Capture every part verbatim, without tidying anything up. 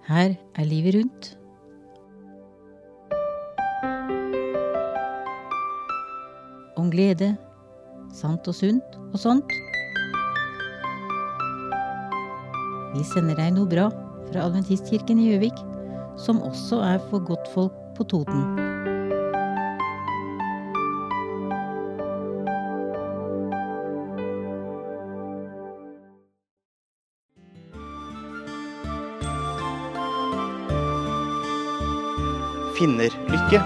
Her er livet rundt. Om glede, sant og sunt og sånt. Vi sender deg noe bra fra Adventistkirken i Gjøvik, som også er for godtfolk på Toten. Finnerlykke.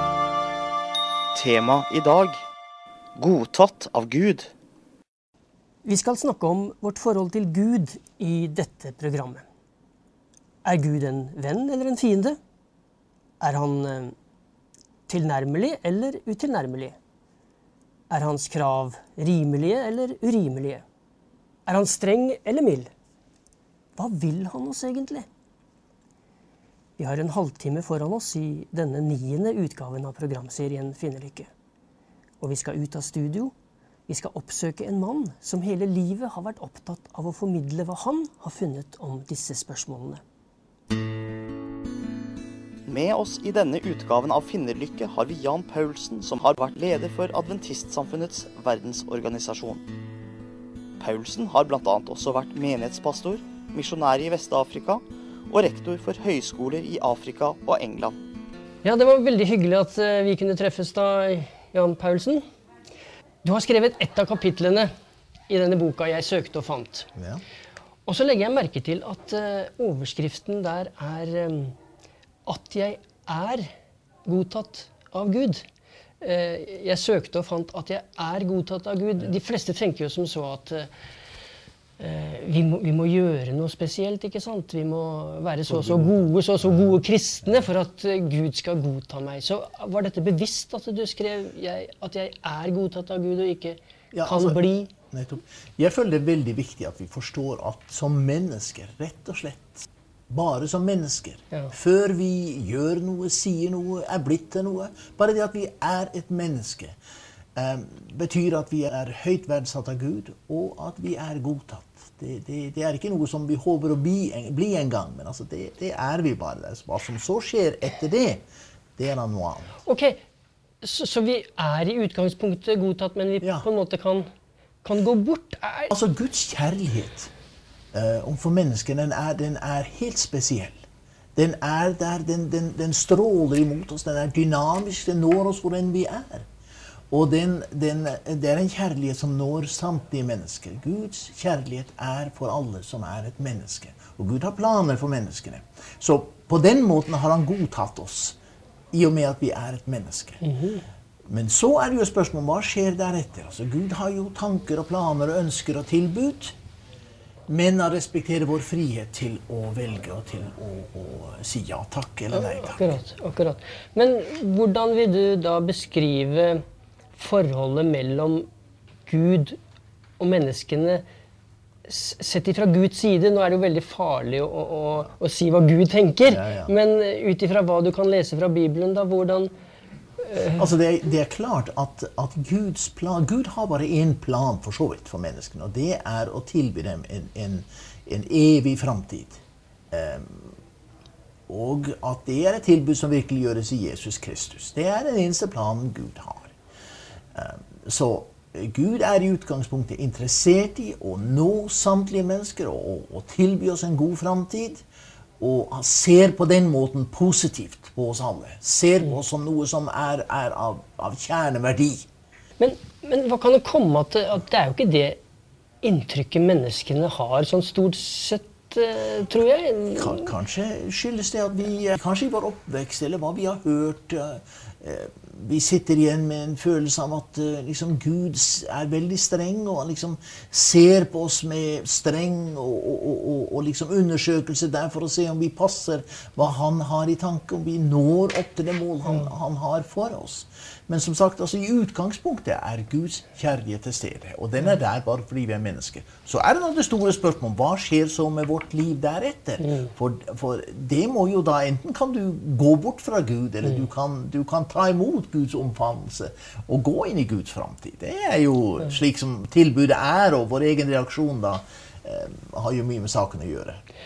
Tema i dag: godtatt av Gud. Vi skal snakke om vårt forhold til Gud i dette programmet. Er Gud en venn eller en fiende? Er han eh, tilnærmelig eller utilnærmelig? Er hans krav rimelige eller urimelige? Er han streng eller mild? Hva vil han oss egentlig? Vi har en halvtime foran oss i denne niende utgaven av programserien Finnerlykke. Og vi skal ut av studio. Vi skal oppsøke en mann som hele livet har vært opptatt av å formidle hva han har funnet om disse spørsmålene. Med oss i denne utgaven av Finnerlykke har vi Jan Paulsen, som har vært leder for Adventistsamfunnets verdensorganisasjon. Paulsen har blant annet også vært menighetspastor, misjonær i Vest-Afrika og rektor for høyskoler i Afrika og England. Ja, det var veldig hyggelig at vi kunne treffes da, Jan Paulsen. Du har skrevet ett av kapitlene i denne boka jeg søkte og fant. Ja. Og så legger jeg merke til at uh, overskriften der er um, at jeg er godtatt av Gud. Uh, jeg søkte og fant at jeg er godtatt av Gud. De fleste tenker jo som så at uh, vi, må, vi må gjøre noe spesielt, ikke sant? Vi må være så så gode, så så gode kristne for at uh, Gud skal godta meg. Så var dette bevisst at du skrev jeg, at jeg er godtatt av Gud og ikke Ja, kan altså, bli? Nettopp. Jeg føler det er veldig viktig at vi forstår at som mennesker, rett og slett, bare som mennesker, Ja. før vi gjør noe, sier noe, er blitt til noe, bare det at vi er et menneske, eh, betyr at vi er høyt verdsatt av Gud, og at vi er godtatt. Det, det, det er ikke noe som vi håper å bli en, bli en gang, men altså det, det er vi bare. Det. Hva som så skjer etter det, det er noe annet. Ok, så, så vi er i utgangspunktet godtatt, men vi Ja. på en måte kan, kan gå bort? Er... Altså, Guds kjærlighet uh, overfor mennesker, den er, den er helt spesiell. Den er der, den, den, den stråler imot oss, den er dynamisk, den når oss hvor enn vi er. Og den, den, det er en kjærlighet som når samtlige mennesker. Guds kjærlighet er for alle som er et menneske. Og Gud har planer for menneskene. Så på den måten har han godtatt oss, i og med at vi er et menneske. Mhm. Men så er det jo spørsmål, hva skjer deretter? Altså, Gud har jo tanker og planer og ønsker og tilbud, men han respekterer vår frihet til å velge og til å, å si ja takk eller nei takk. Akkurat, akkurat. Men hvordan vil du da beskrive forholdet mellom Gud og menneskene s- sett ifra Guds side? Nå er det jo veldig farlig å, å, å si hva Gud tenker, Ja, ja. men ut ifra hva du kan lese fra Bibelen, da, hvordan... Altså, det er, det er klart at, at Guds plan, Gud har bare en plan for så vidt for menneskene, og det er å tilby dem en, en, en evig fremtid. Um, og at det er et tilbud som virkelig gjøres i Jesus Kristus. Det er den eneste planen Gud har. Um, så Gud er i utgangspunktet interessert i å nå samtlige mennesker og, og, og tilby oss en god fremtid. Og han ser på den måten positivt på oss alle. Ser på oss som noe som er, er av, av kjerneverdi. Men, men hva kan det komme at, at det er jo ikke det inntrykket menneskene har sånn stort sett, eh, tror jeg? Ka- Kanskje skyldes det at vi, eh, kanskje i vår oppvekst, eller hva vi har hørt, eh, eh, vi sitter igjen med en følelse av at eh, liksom Gud s- er veldig streng, og han liksom ser på oss med streng og, og, og, og, og liksom undersøkelse der for å se om vi passer hva han har i tanke, om vi når opp til det mål han, han har for oss. Men som sagt, altså, i utgangspunktet er Guds kjærlighet til stede, og den er der bare fordi vi er mennesker. Så er det nå det store spørsmålet, hva skjer så med vårt liv deretter? For, for det må jo da, enten kan du gå bort fra Gud, eller du kan, du kan ta imot Guds omfavnelse og gå inn i Guds fremtid. Det er jo slik som tilbudet er, og vår egen reaksjon da eh, har jo mye med saken å gjøre.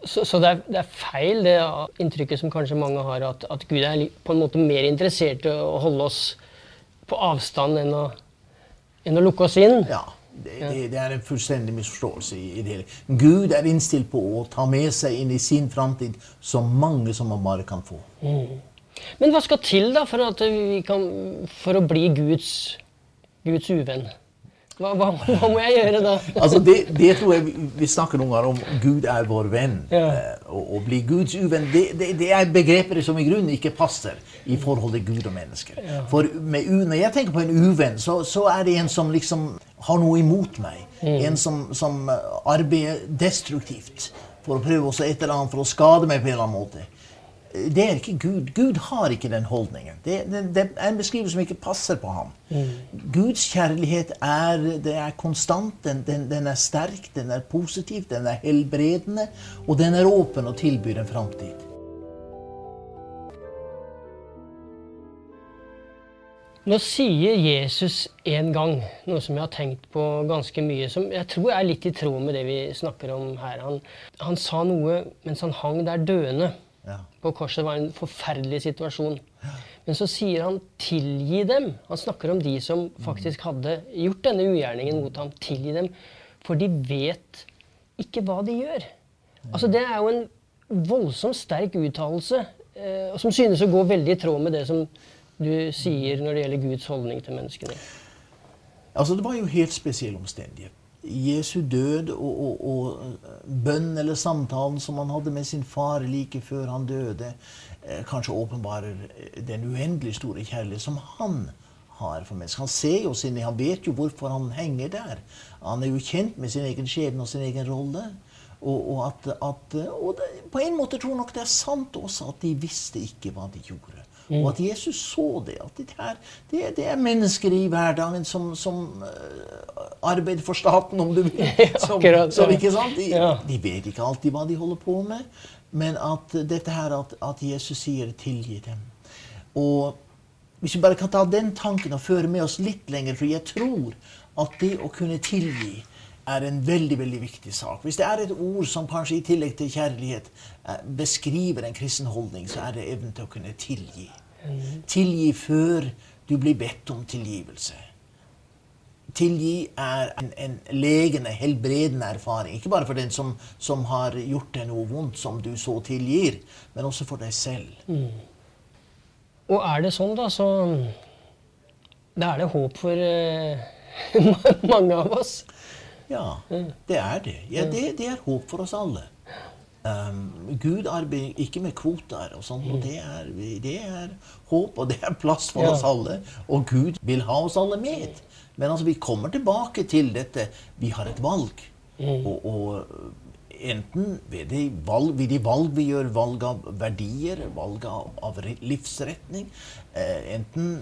Så, så det, er, det er feil, det inntrykket som kanskje mange har, at, at Gud er på en måte mer interessert i å holde oss på avstand enn å, enn å lukke oss inn? Ja, det, det, det er en fullstendig misforståelse i, i det hele. Gud er innstilt på å ta med seg inn i sin framtid så mange som man bare kan få. Mm. Men hva skal til da for, at vi kan, for å bli Guds, Guds uvenn? Hva, hva, hva må jeg gjøre da? Altså det, det tror jeg vi, vi snakker noen ganger om Gud er vår venn. Ja. Eh, og, og bli Guds uvenn, det, det, det er begreper som i grunnen ikke passer i forhold til Gud og mennesker. Ja. For med, når jeg tenker på en uvenn, så, så er det en som liksom har noe imot meg. Mm. En som, som arbeider destruktivt for å prøve også et eller annet for å skade meg på en eller annen måte. Det er ikke Gud. Gud har ikke den holdningen. Det, det, det er en beskrivelse som ikke passer på ham. Mm. Guds kjærlighet er, det er konstant, den, den, den er sterk, den er positiv, den er helbredende, og den er åpen og tilbyr en framtid. Nå sier Jesus en gang noe som jeg har tenkt på ganske mye, som jeg tror er litt i tråd med det vi snakker om her. Han, han sa noe mens han hang der døende. Ja. På korset var en forferdelig situasjon. Ja. Men så sier han tilgi dem. Han snakker om de som faktisk hadde gjort denne ugjerningen mot ham. Tilgi dem, for de vet ikke hva de gjør. Ja. Altså det er jo en voldsomt sterk uttalelse, eh, og som synes å gå veldig i tråd med det som du sier når det gjelder Guds holdning til menneskene. Altså det var jo helt spesiell omstendighet. Jesu død og, og, og bønn eller samtalen som han hadde med sin far like før han døde, eh, kanskje åpenbarer den uendelig store kjærlighet som han har for mennesker. Han ser jo sin, han vet jo hvorfor han henger der. Han er jo kjent med sin egen skjebne og sin egen rolle. Og, og, at, at, og det, på en måte tror jeg nok det er sant også at de visste ikke hva de gjorde. Mm. Og at Jesus så det, at det er, det, det er mennesker i hverdagen som, som uh, arbeider for staten, om du vil. Som, Akkurat, som, ikke sant? De, ja. de vet ikke alltid hva de holder på med, men at dette her, at, at Jesus sier tilgi dem. Og hvis vi bare kan ta den tanken og føre med oss litt lenger, for jeg tror at det å kunne tilgi er en veldig, veldig viktig sak. Hvis det er et ord som kanskje i tillegg til kjærlighet eh, beskriver en kristen holdning, så er det evnen til å kunne tilgi. Mm. Tilgi før du blir bedt om tilgivelse. Tilgi er en, en legende, helbredende erfaring. Ikke bare for den som, som har gjort deg noe vondt som du så tilgir, men også for deg selv. Mm. Og er det sånn da, så da er det håp for uh, mange av oss. Ja, det er det. Ja, det, det er håp for oss alle. Um, Gud arbeider ikke med kvoter og sånt, og det er, det er håp, og det er plass for oss alle. Og Gud vil ha oss alle med. Men altså, vi kommer tilbake til dette. Vi har et valg. Og, og enten ved de, valg, ved de valg vi gjør, valg av verdier, valg av, av livsretning, eh, enten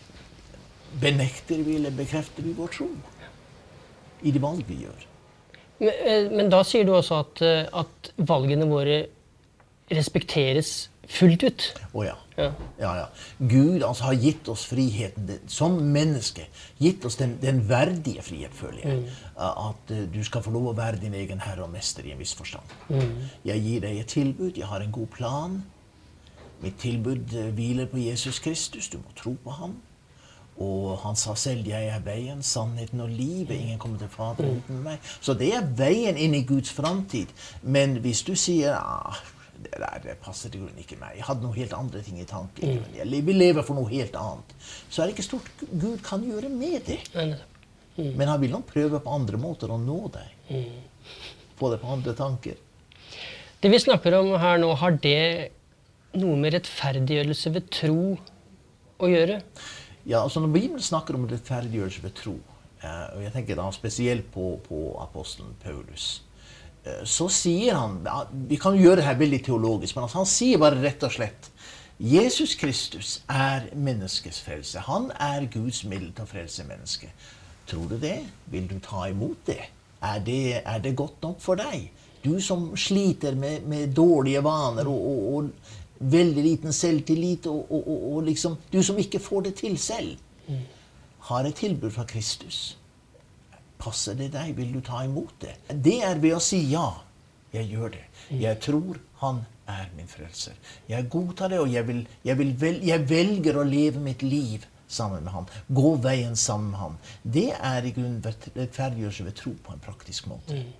benekter vi eller bekrefter vi vår tro i de valg vi gjør. Men, men da sier du også at, at valgene våre respekteres fullt ut. Å ja. Ja. Ja, ja. Gud altså, har gitt oss friheten det, som menneske. Gitt oss den, den verdige frihet, føler jeg. Mm. At uh, du skal få lov å være din egen herre og mester i en viss forstand. Mm. Jeg gir deg et tilbud, jeg har en god plan. Mitt tilbud uh, hviler på Jesus Kristus, du må tro på ham. Og han sa selv, jeg er veien, sannheten og livet. Ingen kommer til Faderen uten meg. Så det er veien inn i Guds framtid. Men hvis du sier, ah, det der det passer til grunnen ikke meg. Jeg hadde noen helt andre ting i tanken. Mm. Jeg vil leve for noe helt annet. Så er det ikke stort Gud kan gjøre med det. Mm. Men han vil nok prøve på andre måter å nå deg. Mm. Få deg på andre tanker. Det vi snakker om her nå, har det noe med rettferdiggjørelse ved tro å gjøre? Ja, altså når Bibelen snakker om rettferdiggjørelse ved tro, eh, og jeg tenker da spesielt på, på apostelen Paulus, eh, så sier han, vi kan gjøre det her veldig teologisk, men altså, han sier bare rett og slett, Jesus Kristus er menneskets frelse. Han er Guds middel til å frelse mennesket. Tror du det? Vil du ta imot det? Er det, er det godt nok for deg? Du som sliter med, med dårlige vaner og, og, og veldig liten selvtillit, og, og, og, og liksom, du som ikke får det til selv, mm. har et tilbud fra Kristus. Passer det deg? Vil du ta imot det? Det er ved å si ja. Jeg gjør det. Jeg tror han er min frelser. Jeg godtar det, og jeg, vil, jeg, vil vel, jeg velger å leve mitt liv sammen med han. Gå veien sammen med han. Det er i grunnen rettferdiggjørelse ved tro på en praktisk måte. Mm.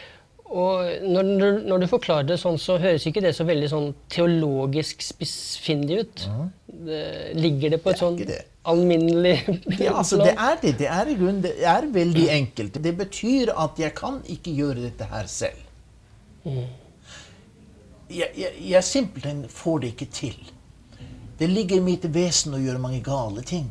Og når, når du forklarer det sånn, så høres ikke det så veldig sånn teologisk spissfindig ut. Mm. Det, ligger det på et sånn alminnelig ja, altså, det er det. Det er i grunnen, det er veldig enkelt. Det betyr at jeg kan ikke gjøre dette her selv. Mm. Jeg, jeg, jeg simpelthen får det ikke til. Det ligger i mitt vesen å gjøre mange gale ting.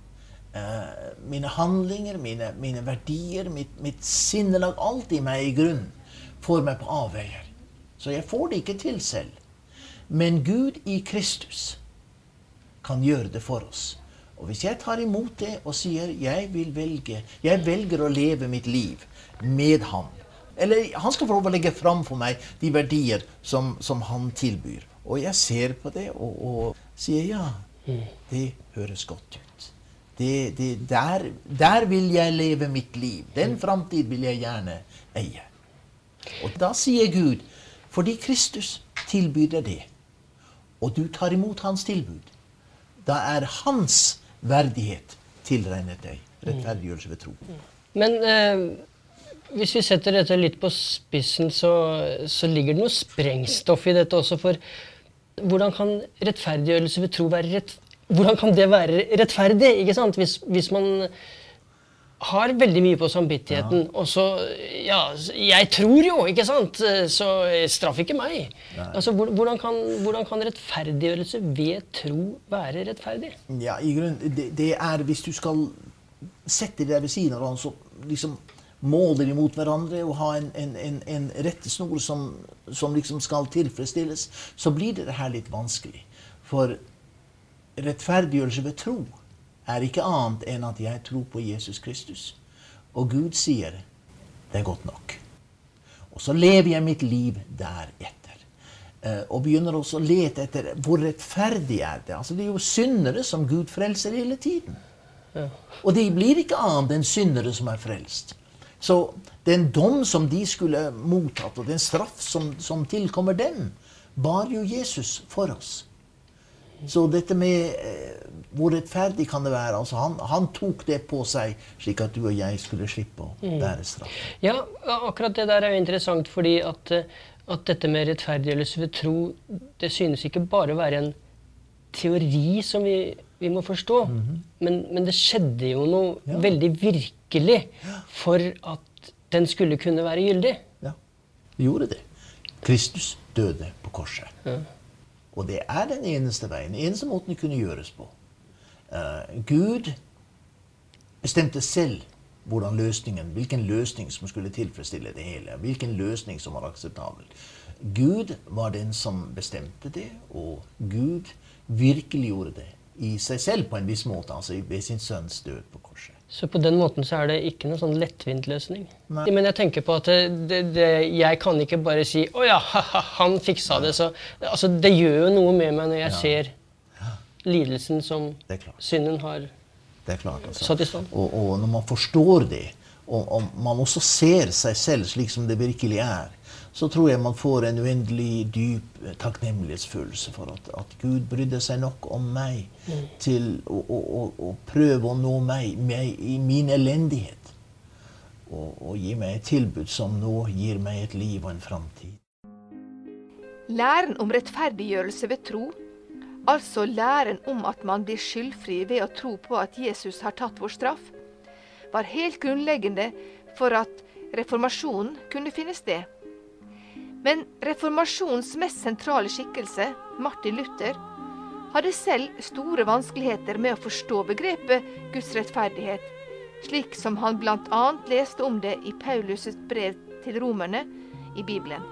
Uh, mine handlinger, mine, mine verdier, mitt, mitt sinnelag, alt i meg i grunnen får meg på avveier. Så jeg får det ikke til selv. Men Gud i Kristus kan gjøre det for oss. Og hvis jeg tar imot det og sier jeg vil velge, jeg velger å leve mitt liv med han, eller han skal få lov å legge fram for meg de verdier som, som han tilbyr. Og jeg ser på det og, og sier ja, det høres godt ut. Det, det, der, der vil jeg leve mitt liv. Den framtid vil jeg gjerne eie. Og da sier Gud, fordi Kristus tilbyr deg det, og du tar imot hans tilbud, da er hans verdighet tilregnet deg, rettferdiggjørelse ved tro. Men eh, hvis vi setter dette litt på spissen, så, så ligger det noe sprengstoff i dette også, for hvordan kan rettferdiggjørelse ved tro være rett, hvordan kan det være rettferdig, ikke sant? Hvis, hvis man har veldig mye på samvittigheten, ja. Og så, ja, jeg tror jo, ikke sant? Så straff ikke meg. Nei. Altså, hvordan kan, hvordan kan rettferdiggjørelse ved tro være rettferdig? Ja, i grunnen, det, det er hvis du skal sette det ved siden av hverandre, så liksom måler de mot hverandre og ha en, en, en, en rettesnor som, som liksom skal tilfredsstilles, så blir det her litt vanskelig. For rettferdiggjørelse ved tro er ikke annet enn at jeg tror på Jesus Kristus. Og Gud sier, det er godt nok. Og så lever jeg mitt liv deretter. Eh, og begynner også å lete etter hvor rettferdig er det. Altså det er jo syndere som Gud frelser hele tiden. Ja. Og det blir ikke annet enn syndere som er frelst. Så den dom som de skulle mottatt, og den straff som, som tilkommer dem, bar jo Jesus for oss. Så dette med eh, hvor rettferdig kan det være, altså han, han tok det på seg slik at du og jeg skulle slippe å bære straff. Ja, akkurat det der er jo interessant, fordi at, at dette med rettferdiggjørelse ved tro, det synes ikke bare å være en teori som vi, vi må forstå, mm-hmm. men, men det skjedde jo noe ja. veldig virkelig for at den skulle kunne være gyldig. Ja, det gjorde det. Kristus døde på korset. Ja. Og det er den eneste veien, den eneste måten det kunne gjøres på. Uh, Gud bestemte selv hvordan løsningen, hvilken løsning som skulle tilfredsstille det hele, hvilken løsning som var akseptabel. Gud var den som bestemte det, og Gud virkelig gjorde det i seg selv på en viss måte, altså ved sin sønns død på korset. Så på den måten så er det ikke noen sånn lettvint løsning. Nei. Men jeg tenker på at det, det, det, jeg kan ikke bare si, å ja, han fiksa det, så altså, det gjør jo noe med meg når jeg ja. ser lidelsen som synden har det er klart, altså. satt i stand. Og, og når man forstår det, og, og man også ser seg selv slik som det virkelig er, så tror jeg man får en uendelig dyp takknemlighetsfølelse for at, at Gud brydde seg nok om meg mm. til å, å, å, å prøve å nå meg, meg i min elendighet. Og, og gi meg et tilbud som nå gir meg et liv og en framtid. Læren om rettferdiggjørelse ved tro, altså læren om at man blir skyldfri ved å tro på at Jesus har tatt vår straff, var helt grunnleggende for at reformasjonen kunne finne sted. Men reformasjonens mest sentrale skikkelse, Martin Luther, hadde selv store vanskeligheter med å forstå begrepet Guds rettferdighet, slik som han blant annet leste om det i Paulus' brev til romerne i Bibelen.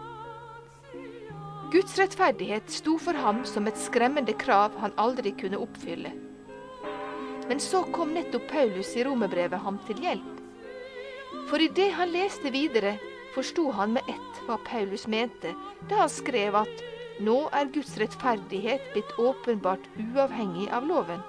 Guds rettferdighet sto for ham som et skremmende krav han aldri kunne oppfylle. Men så kom nettopp Paulus i romerbrevet ham til hjelp. For i det han leste videre, forstod han med ett hva Paulus mente, da han skrev at nå er Guds rettferdighet blitt åpenbart uavhengig av loven.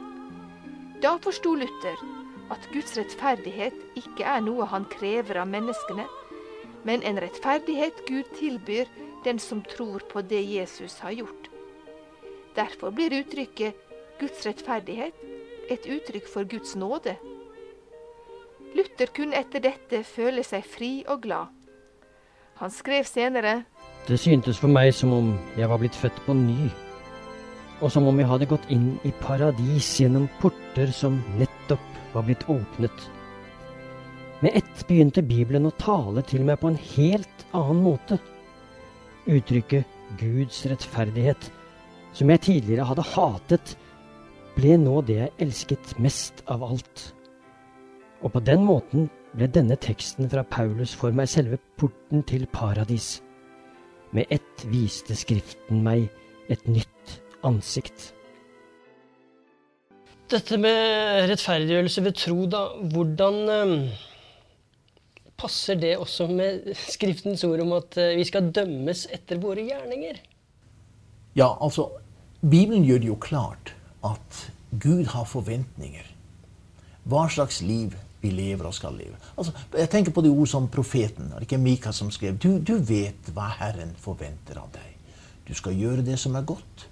Da forstod Luther at Guds rettferdighet ikke er noe han krever av menneskene, men en rettferdighet Gud tilbyr den som tror på det Jesus har gjort. Derfor blir uttrykket Guds rettferdighet et uttrykk for Guds nåde. Luther kunne etter dette føle seg fri og glad. Han skrev senere: Det syntes for meg som om jeg var blitt født på ny, og som om jeg hadde gått inn i paradis gjennom porter som nettopp var blitt åpnet. Med ett begynte Bibelen å tale til meg på en helt annen måte. Uttrykket Guds rettferdighet, som jeg tidligere hadde hatet, ble nå det jeg elsket mest av alt. Og på den måten ble denne teksten fra Paulus for meg selve porten til paradis. Med ett viste Skriften meg et nytt ansikt. Dette med rettferdiggjørelse ved tro, da, hvordan um, passer det også med Skriftens ord om at uh, vi skal dømmes etter våre gjerninger? Ja, altså, Bibelen gjør det jo klart at Gud har forventninger. Hva slags liv vi lever og skal leve. Altså, jeg tenker på de ord som profeten, det er ikke Mika som skrev, du, du vet hva Herren forventer av deg. Du skal gjøre det som er godt.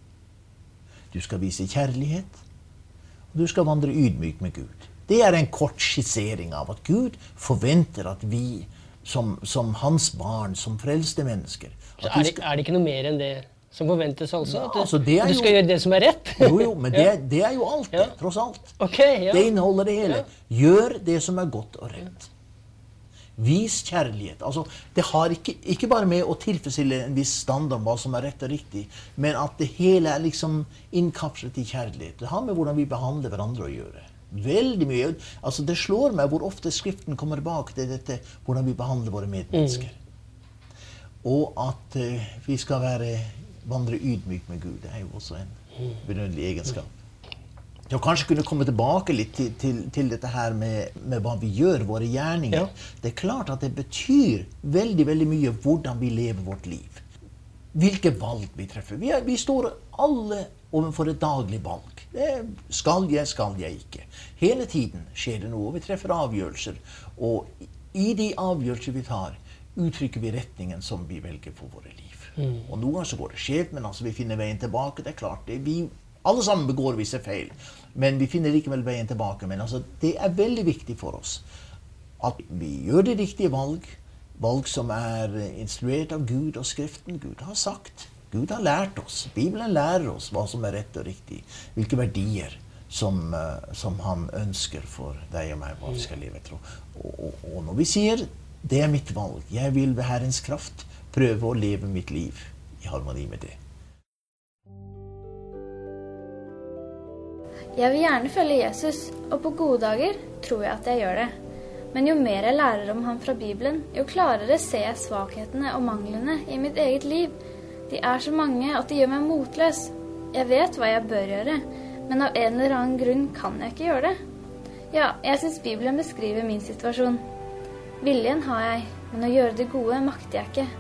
Du skal vise kjærlighet. Og du skal vandre ydmykt med Gud. Det er en kort skissering av at Gud forventer at vi, som, som hans barn, som frelste mennesker... Så er det, skal... er det ikke noe mer enn det som forventes altså? Ja, at du, altså det er du skal jo... gjøre det som er rett? Jo, jo, men det, det er jo alt det, Ja. tross alt. Okay, ja. Det inneholder det hele. Ja. Gjør det som er godt og rett. Vis kjærlighet. Altså, det har ikke, ikke bare med å tilfredsstille en viss standard om hva som er rett og riktig, men at det hele er liksom innkapslet i kjærlighet. Det har med hvordan vi behandler hverandre å gjøre. Veldig mye. Altså, det slår meg hvor ofte Skriften kommer tilbake til dette, hvordan vi behandler våre medmennesker. Mm. Og at uh, vi skal være, vandre ydmykt med Gud. Det er jo også en benødelig egenskap. Jeg kanskje kunne komme tilbake litt til, til, til dette her med, med hva vi gjør, våre gjerninger. Ja. Det er klart at det betyr veldig, veldig mye hvordan vi lever vårt liv. Hvilke valg vi treffer. Vi, er, vi står alle overfor et daglig valg. Det er, skal jeg, skal jeg ikke. Hele tiden skjer det noe. Vi treffer avgjørelser. Og i de avgjørelser vi tar, uttrykker vi retningen som vi velger for våre liv. Mm. Og noen ganger så går det skjevt, men altså vi finner veien tilbake. Det er klart, det, vi, alle sammen begår visse feil, men vi finner likevel veien tilbake. Men altså, det er veldig viktig for oss at vi gjør det riktige valg, valg som er instruert av Gud og Skriften. Gud har sagt, Gud har lært oss, Bibelen lærer oss hva som er rett og riktig, hvilke verdier som, som han ønsker for deg og meg, hva vi skal leve etter. Og, og, og når vi sier, det er mitt valg, jeg vil ved Herrens kraft prøve å leve mitt liv i harmoni med det. Jeg vil gjerne følge Jesus, og på gode dager tror jeg at jeg gjør det. Men jo mer jeg lærer om ham fra Bibelen, jo klarere ser jeg svakhetene og manglene i mitt eget liv. De er så mange at de gjør meg motløs. Jeg vet hva jeg bør gjøre, men av en eller annen grunn kan jeg ikke gjøre det. Ja, jeg synes Bibelen beskriver min situasjon. Viljen har jeg, men å gjøre det gode makter jeg ikke.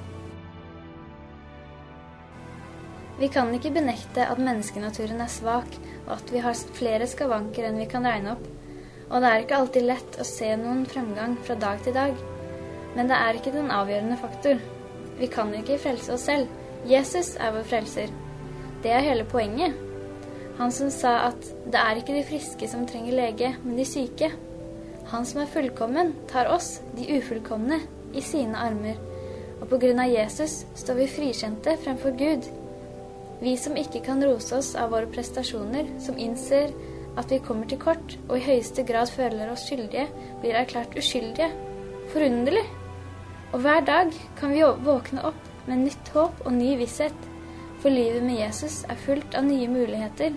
Vi kan ikke benekte at menneskenaturen er svak, og at vi har flere skavanker enn vi kan regne opp. Og det er ikke alltid lett å se noen fremgang fra dag til dag. Men det er ikke den avgjørende faktor. Vi kan ikke frelse oss selv. Jesus er vår frelser. Det er hele poenget. Han som sa at det er ikke de friske som trenger lege, men de syke. Han som er fullkommen tar oss, de ufullkomne, i sine armer. Og på grunn av Jesus står vi frikjente fremfor Gud. Vi som ikke kan rose oss av våre prestasjoner, som innser at vi kommer til kort, og i høyeste grad føler oss skyldige, blir erklært uskyldige. Forunderlig! Og hver dag kan vi våkne opp med nytt håp og ny visshet, for livet med Jesus er fullt av nye muligheter.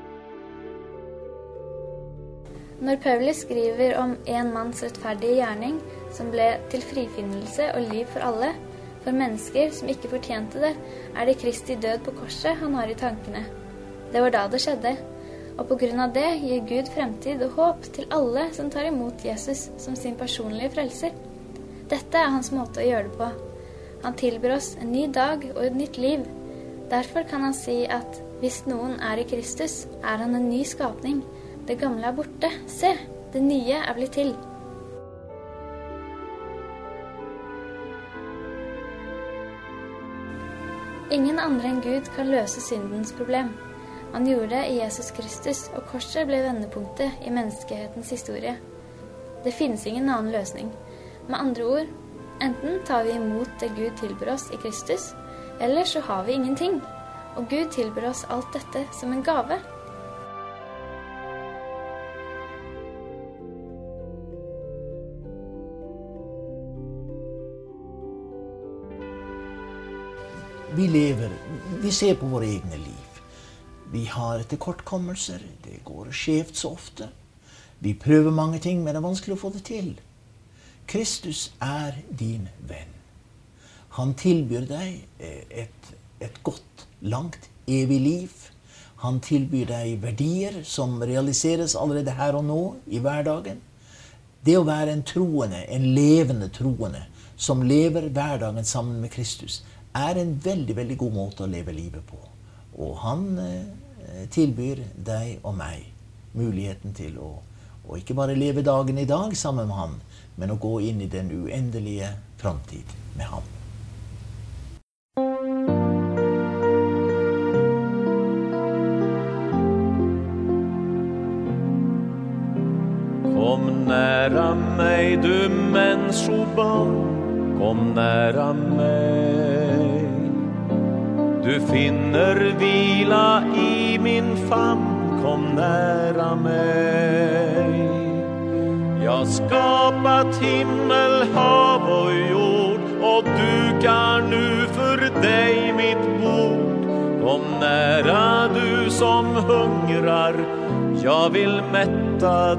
Når Paulus skriver om en manns rettferdige gjerning, som ble til frifinnelse og liv for alle, for mennesker som ikke fortjente det, er det Kristi død på korset han har i tankene. Det var da det skjedde, og på grunn av det gir Gud fremtid og håp til alle som tar imot Jesus som sin personlige frelser. Dette er hans måte å gjøre det på. Han tilbyr oss en ny dag og et nytt liv. Derfor kan han si at hvis noen er i Kristus, er han en ny skapning. Det gamle er borte. Se, det nye er blitt til. Ingen andre enn Gud kan løse syndens problem. Han gjorde det i Jesus Kristus, og korset ble vendepunktet i menneskehetens historie. Det finnes ingen annen løsning. Med andre ord, enten tar vi imot det Gud tilbyr oss i Kristus, eller så har vi ingenting. Og Gud tilbyr oss alt dette som en gave. Vi lever, vi ser på våre egne liv. Vi har tilkortkommelser, det går skjevt så ofte. Vi prøver mange ting, men det er vanskelig å få det til. Kristus er din venn. Han tilbyr deg et, et godt, langt, evig liv. Han tilbyr deg verdier som realiseres allerede her og nå i hverdagen. Det å være en troende, en levende troende, som lever hverdagen sammen med Kristus, er en veldig, veldig god måte å leve livet på. Og han eh, tilbyr deg og meg muligheten til å, å ikke bare leve dagen i dag sammen med han, men å gå inn i den uendelige framtid med ham. Kom nära mig, du människobarn, kom nära mig. Du finner vila i min famn, kom nära mig. Jag skapat himmel, hav och jord, och dukar nu för dig mitt bord. Kom nära du som hungrar, jag vill mätta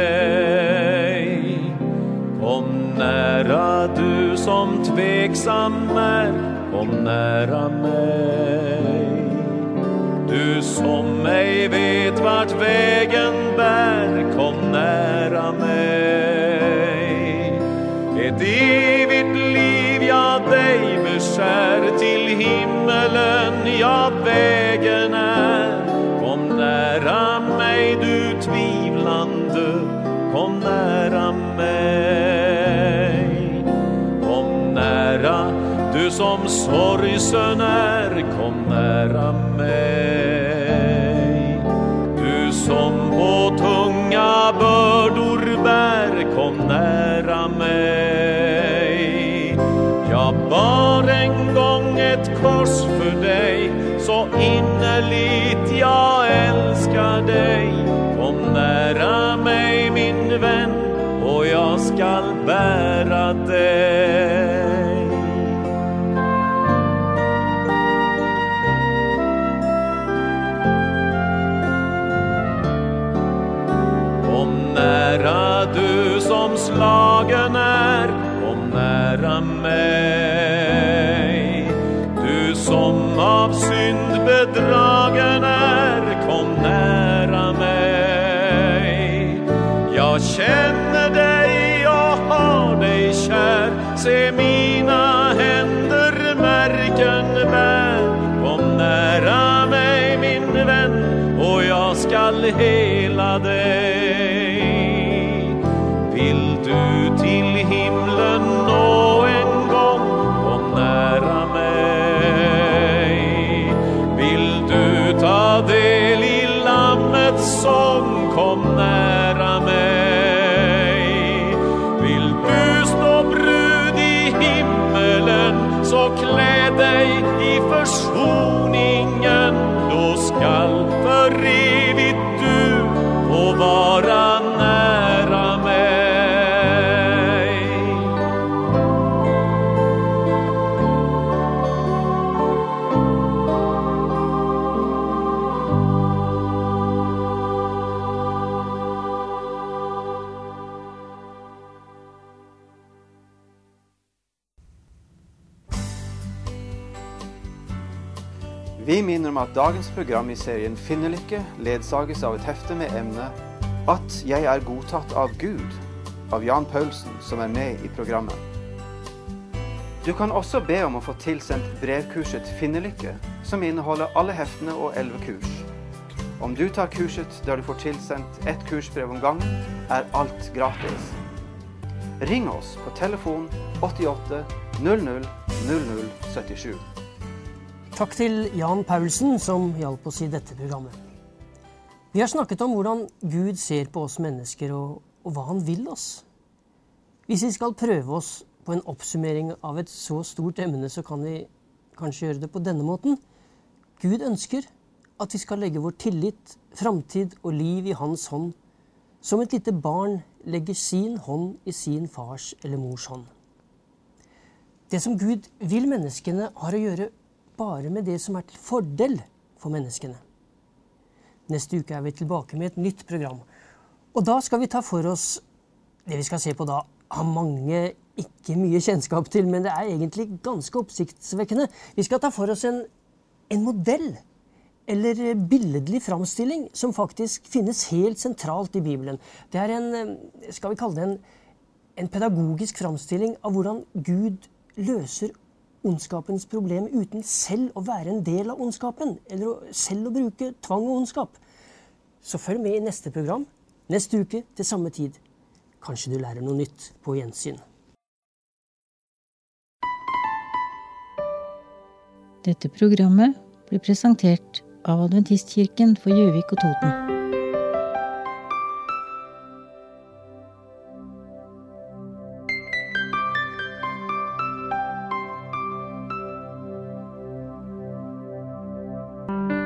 dig. Kom nära du som tveksam är, kom nära mig. Du som ej vet vart vägen bär, kom nära mig. Ett evigt liv jag dig beskär, till himmelen jag vägen är. Kom nära mig du tvivlande, kom nära mig. Kom nära du som sorgsen är, kom nära mig. Du som på tunga bördor bär, kom nära mig. Jag bar en gång ett kors för dig, så innerligt jag älskar dig. Kom nära mig min vän, och jag skall bära dig. Kom nära du som slagen är, kom nära mig. Du som av synd bedragen är, kom nära mig. Jag känner dig och har dig kär, se mina händer märken bär. Kom nära mig min vän, och jag skall hela dig. Vill du till himlen nå en gång, kom nära mig. Vill du ta del i lammets sång, kom nära mig. Vill du stå brud i himmelen, så klä dig i försoningen. Då skall för evigt du få vara nära mig. Vi minner om at dagens program i serien Finnelykke ledsages av et hefte med emne At jeg er godtatt av Gud, av Jan Paulsen, som er med i programmet. Du kan også be om å få tilsendt brevkurset Finnelykke, som inneholder alle heftene og elleve kurs. Om du tar kurset der du får tilsendt ett kursbrev om gangen, er alt gratis. Ring oss på telefon åttiåtte null null null null syttisju. Takk til Jan Paulsen som hjalp oss i dette programmet. Vi har snakket om hvordan Gud ser på oss mennesker og, og hva han vil oss. Hvis vi skal prøve oss på en oppsummering av et så stort emne, så kan vi kanskje gjøre det på denne måten. Gud ønsker at vi skal legge vår tillit, framtid og liv i hans hånd, som et lite barn legger sin hånd i sin fars eller mors hånd. Det som Gud vil menneskene har å gjøre bare med det som er til fordel for menneskene. Neste uke er vi tilbake med et nytt program. Og da skal vi ta for oss det vi skal se på da, har mange ikke mye kjennskap til, men det er egentlig ganske oppsiktsvekkende. Vi skal ta for oss en, en modell, eller billedlig framstilling, som faktisk finnes helt sentralt i Bibelen. Det er en, skal vi kalle det en, en pedagogisk framstilling av hvordan Gud løser ondskapens problem uten selv å være en del av ondskapen, eller selv å bruke tvang og ondskap. Så følg med i neste program, neste uke til samme tid. Kanskje du lærer noe nytt på gjensyn. Dette programmet ble presentert av Adventistkirken for Gjøvik og Toten. thank you